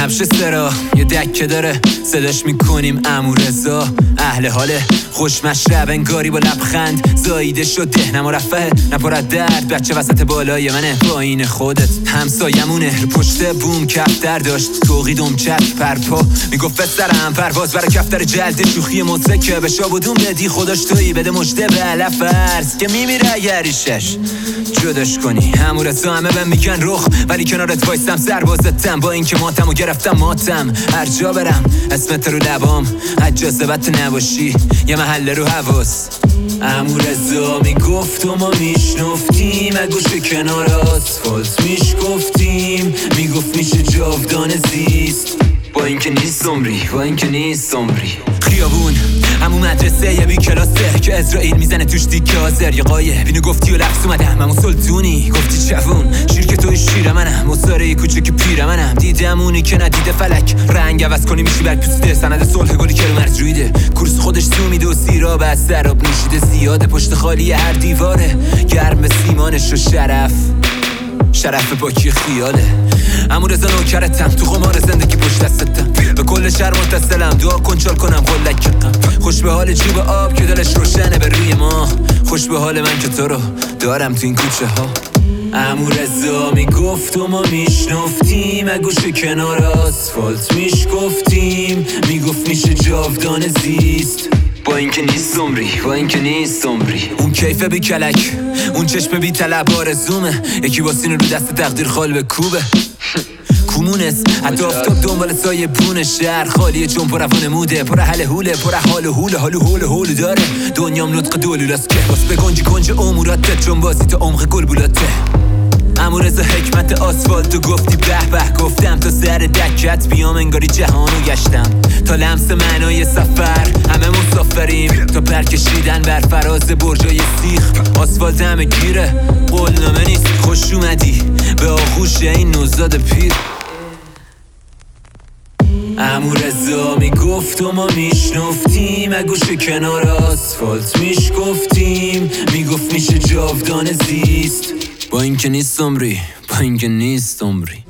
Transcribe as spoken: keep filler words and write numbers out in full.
کفش سرا یه دکه داره صداش میکنیم عمو رضا. اهل حاله خوش مشرب انگاری با لبخند زاییده شد دهنم و رفه نپرد درد. بچه وسط بالای منه با این خودت همسایمونه رو پشت بوم کفتر داشت توقیدم چک پرپا میگفت بسرم پرواز برای کفتر جلد شوخی مزدکه به شابودون بدی خداش تویی بده مجده به علف فرض که میمیره اگر ایشش جداش کنی. عمو رضا همه بهم میگن رخ ولی کنارت وایستم سربازتم با اینکه ماتم و گرفتم ماتم هر جا برم اسمت رو لبام عجازبت نباشی یه محله رو حواس. عمو رضا میگفت و ما میشنفتیم اگوش کنار آسفالت میشگفتیم میگفت میشه جاودانه زیست با اینکه نیست عمری با اینکه نیست عمری. خیابون همون مدرسه یه بی کلاسه که اسرائیل میزنه توش دیگه آزر یه قایه بینو گفتی و لفظ اومدم همون سلطونی گفتی چفون شیر که توی شیر منم مصاره کوچه که پیر منم دیدم اونی که ندیده فلک رنگ عوض کنی میشی بر پوسته سند صلح گلی که رو مرز رویده کورس خودش سو میده و سیراب از سراب نوشیده زیاده پشت خالی هر دیواره گرم سیمانش و شرف شرف باکی خیاله. عمو رضا نوکرتم تو قمار زندگی پشت دستتم به کل شهر متصلم دعا کن چال کنم قلکم خوش به حال جیب آب که دلش روشنه به روی ما خوش به حال من که تو رو دارم تو این کوچه ها. عمو رضا میگفت و ما میشنفتیم اگوش کنار آسفالت میشگفتیم میگفت میشه جاودانه زیست با اینکه نیست عمری با اینکه نیست عمری. اون کیف بی کلک اون چشم بی طلب آرزومه یکی با سینه رو دست تقدیر خال به کوبه کومونس حتی افتاب دنبال سایه بون شهر خالیه چون پر روان موده پر حل هوله پر حال و هوله حال و هول هول داره دنیام نطق دولولاست که باس به گنج گنج اموراته چون بازی تا عمق گلبولاته. عمو رضا حکمت آسفالتو گفتی به به گفتم تا سر دکت بیام انگاری جهانو گشتم تا لمس معنای سفر همه مسافریم تا پرکشیدن بر فراز برجای سیخ آسفالت همه گیره قولنامه نیست خوش اومدی به آغوش این نوزاد پیر. عمو رضا میگفت و ما میشنفتیم اگوش کنار آسفالت میشگفتیم میگفت میشه جاودانه زیست با اینکه نیست عمری با اینکه نیست عمری.